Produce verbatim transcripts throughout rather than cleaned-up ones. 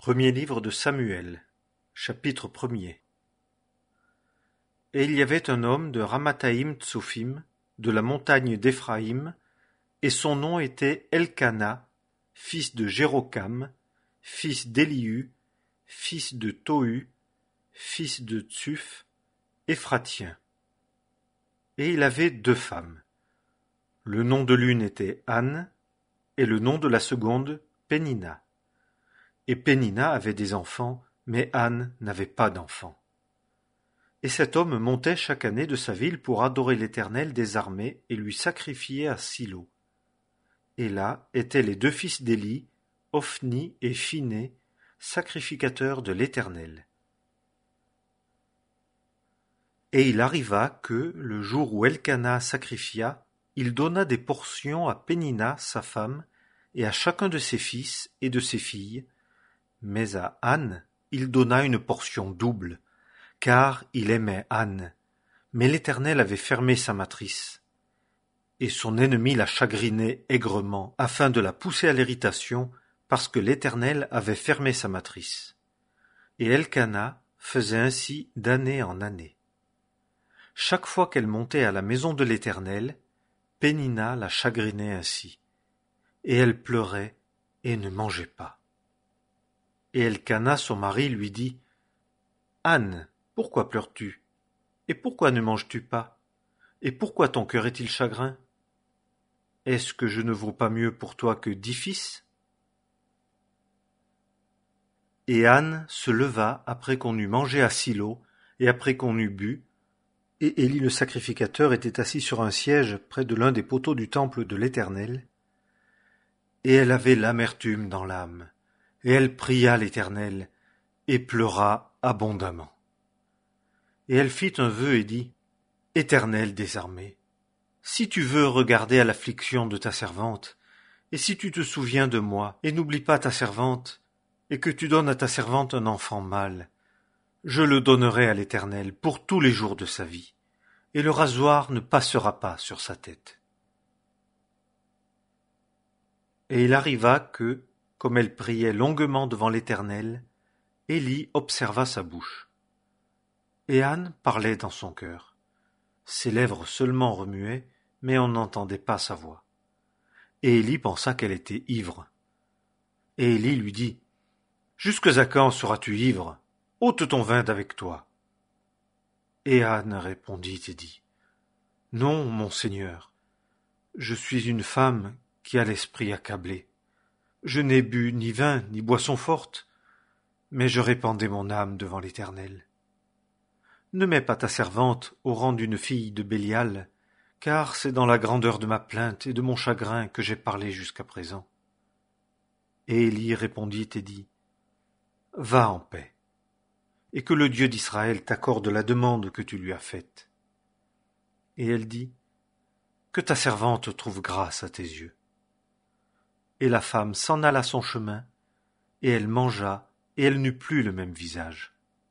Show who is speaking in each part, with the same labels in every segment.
Speaker 1: Premier livre de Samuel, chapitre premier. Et il y avait un homme de Ramathaïm Tsophim, de la montagne d'Éphraïm, et son nom était Elkana, fils de Jérokam, fils d'Élihu, fils de Tohu, fils de Tsuf, Éphratien. Et il avait deux femmes. Le nom de l'une était Anne, et le nom de la seconde Pénina. Et Pénina avait des enfants, mais Anne n'avait pas d'enfants. Et cet homme montait chaque année de sa ville pour adorer l'Éternel des armées et lui sacrifier à Silo. Et là étaient les deux fils d'Éli, Ophni et Phiné, sacrificateurs de l'Éternel. Et il arriva que, le jour où Elkana sacrifia, il donna des portions à Pénina, sa femme, et à chacun de ses fils et de ses filles, mais à Anne il donna une portion double, car il aimait Anne, mais l'Éternel avait fermé sa matrice. Et son ennemi la chagrinait aigrement, afin de la pousser à l'irritation, parce que l'Éternel avait fermé sa matrice. Et Elkana faisait ainsi d'année en année. Chaque fois qu'elle montait à la maison de l'Éternel, Pénina la chagrinait ainsi, et elle pleurait et ne mangeait pas. Et Elkana, son mari, lui dit « Anne, pourquoi pleures-tu? Et pourquoi ne manges-tu pas? Et pourquoi ton cœur est-il chagrin? Est-ce que je ne vaux pas mieux pour toi que dix fils? » Et Anne se leva après qu'on eut mangé à Silo, et après qu'on eut bu, et Éli le sacrificateur était assis sur un siège près de l'un des poteaux du temple de l'Éternel, et elle avait l'amertume dans l'âme. Et elle pria l'Éternel, et pleura abondamment. Et elle fit un vœu et dit, « Éternel des armées, si tu veux regarder à l'affliction de ta servante, et si tu te souviens de moi, et n'oublie pas ta servante, et que tu donnes à ta servante un enfant mâle, je le donnerai à l'Éternel pour tous les jours de sa vie, et le rasoir ne passera pas sur sa tête. » Et il arriva que, comme elle priait longuement devant l'Éternel, Éli observa sa bouche. Et Anne parlait dans son cœur. Ses lèvres seulement remuaient, mais on n'entendait pas sa voix. Et Éli pensa qu'elle était ivre. Et Éli lui dit, « Jusque à quand seras-tu ivre? Ôte ton vin d'avec toi. » Et Anne répondit et dit, « Non, mon Seigneur, je suis une femme qui a l'esprit accablé. Je n'ai bu ni vin, ni boisson forte, mais je répandais mon âme devant l'Éternel. Ne mets pas ta servante au rang d'une fille de Bélial, car c'est dans la grandeur de ma plainte et de mon chagrin que j'ai parlé jusqu'à présent. » Et Éli répondit et dit, « Va en paix, et que le Dieu d'Israël t'accorde la demande que tu lui as faite. » Et elle dit, « Que ta servante trouve grâce à tes yeux. » Et la femme s'en alla son chemin, et elle mangea, et elle n'eut plus le même visage.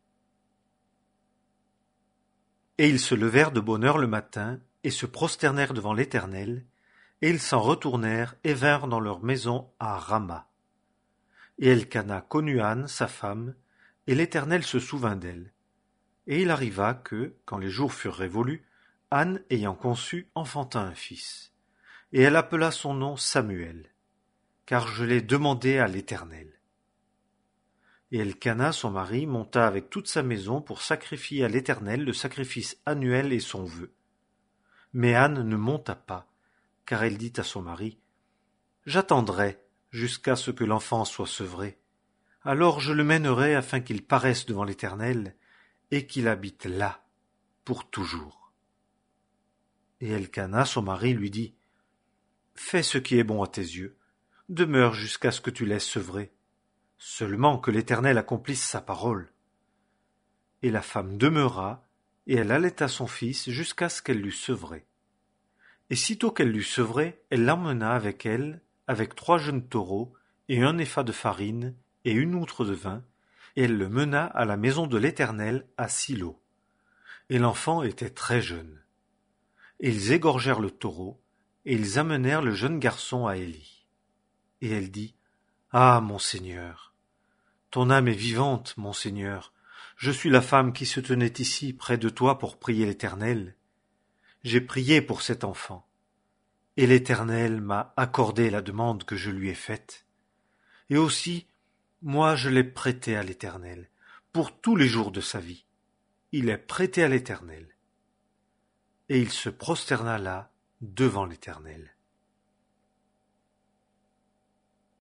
Speaker 1: Et ils se levèrent de bonne heure le matin, et se prosternèrent devant l'Éternel, et ils s'en retournèrent et vinrent dans leur maison à Rama. Et Elkana connut Anne, sa femme, et l'Éternel se souvint d'elle. Et il arriva que, quand les jours furent révolus, Anne, ayant conçu, enfanta un fils. Et elle appela son nom Samuel, car je l'ai demandé à l'Éternel. Et Elkana, son mari, monta avec toute sa maison pour sacrifier à l'Éternel le sacrifice annuel et son vœu. Mais Anne ne monta pas, car elle dit à son mari, « J'attendrai jusqu'à ce que l'enfant soit sevré. Alors je le mènerai afin qu'il paraisse devant l'Éternel et qu'il habite là, pour toujours. » Et Elkana, son mari, lui dit, « Fais ce qui est bon à tes yeux. Demeure jusqu'à ce que tu laisses sevrer. Seulement que l'Éternel accomplisse sa parole. » Et la femme demeura, et elle allaita son fils jusqu'à ce qu'elle l'eût sevré. Et sitôt qu'elle l'eut sevré, elle l'emmena avec elle, avec trois jeunes taureaux, et un épha de farine, et une outre de vin, et elle le mena à la maison de l'Éternel à Silo. Et l'enfant était très jeune. Et ils égorgèrent le taureau, et ils amenèrent le jeune garçon à Éli. Et elle dit, « Ah, mon Seigneur, Ton âme est vivante, mon Seigneur. Je suis la femme qui se tenait ici près de toi pour prier l'Éternel. J'ai prié pour cet enfant, et l'Éternel m'a accordé la demande que je lui ai faite. Et aussi, moi je l'ai prêté à l'Éternel, pour tous les jours de sa vie. Il est prêté à l'Éternel. Et il se prosterna là devant l'Éternel.